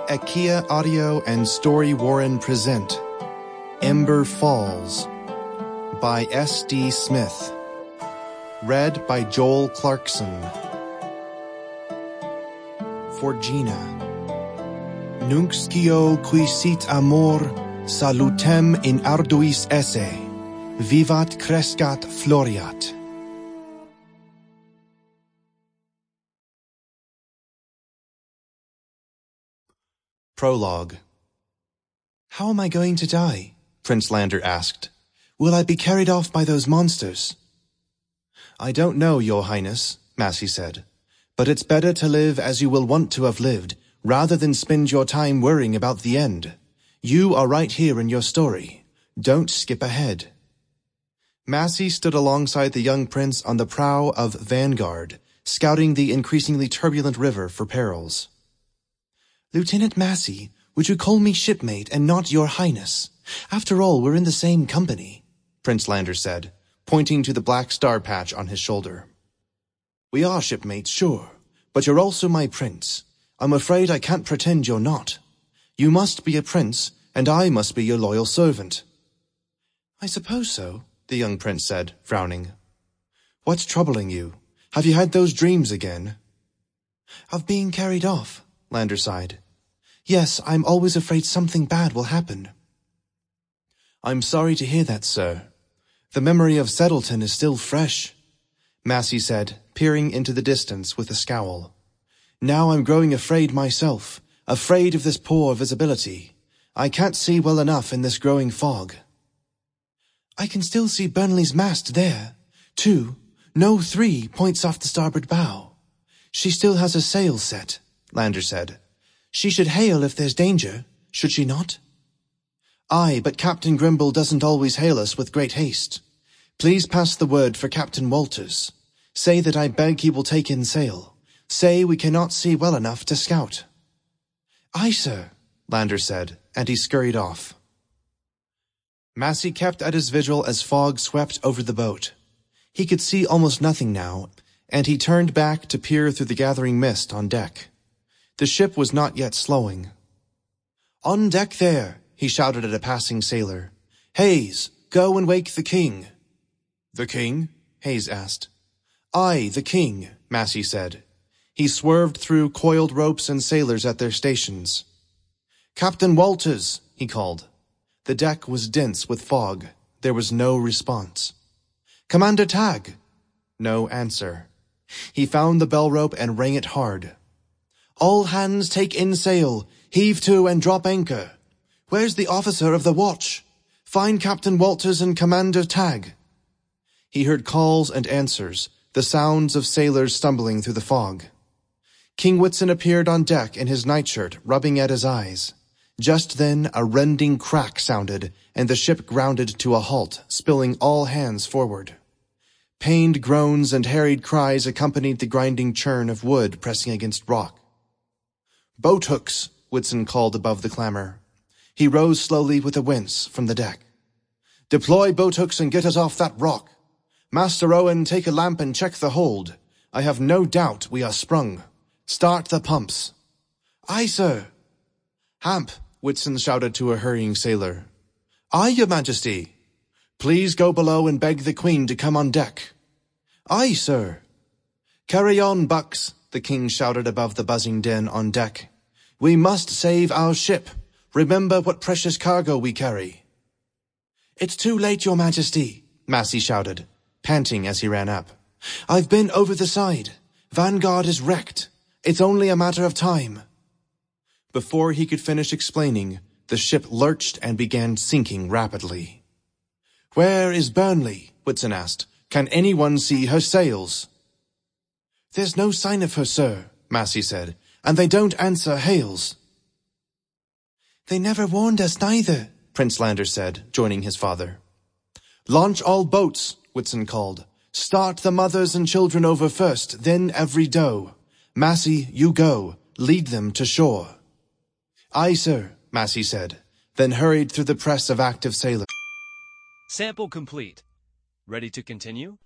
Akia Audio and Story Warren present Ember Falls by S.D. Smith. Read by Joel Clarkson. For Gina. Nunc scio qui sit amor, salutem in arduis esse, vivat crescat floriat. Prologue. How am I going to die? Prince Lander asked. Will I be carried off by those monsters? I don't know, Your Highness, Massey said, but it's better to live as you will want to have lived, rather than spend your time worrying about the end. You are right here in your story. Don't skip ahead. Massey stood alongside the young prince on the prow of Vanguard, scouting the increasingly turbulent river for perils. Lieutenant Massey, would you call me shipmate and not Your Highness? After all, we're in the same company, Prince Lander said, pointing to the black star patch on his shoulder. We are shipmates, sure, but you're also my prince. I'm afraid I can't pretend you're not. You must be a prince, and I must be your loyal servant. I suppose so, the young prince said, frowning. What's troubling you? Have you had those dreams again? Of being carried off, Lander sighed. Yes, I'm always afraid something bad will happen. I'm sorry to hear that, sir. The memory of Settleton is still fresh, Massey said, peering into the distance with a scowl. Now I'm growing afraid myself, afraid of this poor visibility. I can't see well enough in this growing fog. I can still see Burnley's mast there. 2, no 3 points off the starboard bow. She still has a sail set, Lander said. She should hail if there's danger, should she not? Aye, but Captain Grimble doesn't always hail us with great haste. Please pass the word for Captain Walters. Say that I beg he will take in sail. Say we cannot see well enough to scout. Aye, sir, Lander said, and he scurried off. Massey kept at his vigil as fog swept over the boat. He could see almost nothing now, and he turned back to peer through the gathering mist on deck. The ship was not yet slowing. On deck there, he shouted at a passing sailor. Hayes, go and wake the king. The king? Hayes asked. Aye, the king, Massey said. He swerved through coiled ropes and sailors at their stations. Captain Walters, he called. The deck was dense with fog. There was no response. Commander Tagg. No answer. He found the bell rope and rang it hard. All hands take in sail, heave to and drop anchor. Where's the officer of the watch? Find Captain Walters and Commander Tagg. He heard calls and answers, the sounds of sailors stumbling through the fog. King Whitson appeared on deck in his nightshirt, rubbing at his eyes. Just then a rending crack sounded, and the ship grounded to a halt, spilling all hands forward. Pained groans and harried cries accompanied the grinding churn of wood pressing against rock. Boat hooks, Whitson called above the clamor. He rose slowly with a wince from the deck. Deploy boat hooks and get us off that rock. Master Owen, take a lamp and check the hold. I have no doubt we are sprung. Start the pumps. Aye, sir. Hamp, Whitson shouted to a hurrying sailor. Aye, your majesty. Please go below and beg the Queen to come on deck. Aye, sir. Carry on, Bucks, the king shouted above the buzzing din on deck. We must save our ship. Remember what precious cargo we carry. It's too late, your majesty, Massey shouted, panting as he ran up. I've been over the side. Vanguard is wrecked. It's only a matter of time. Before he could finish explaining, the ship lurched and began sinking rapidly. Where is Burnley? Whitson asked. Can anyone see her sails? There's no sign of her, sir, Massey said, and they don't answer hails. They never warned us neither, Prince Lander said, joining his father. Launch all boats, Whitson called. Start the mothers and children over first, then every doe. Massey, you go. Lead them to shore. Aye, sir, Massey said, then hurried through the press of active sailors. Sample complete. Ready to continue?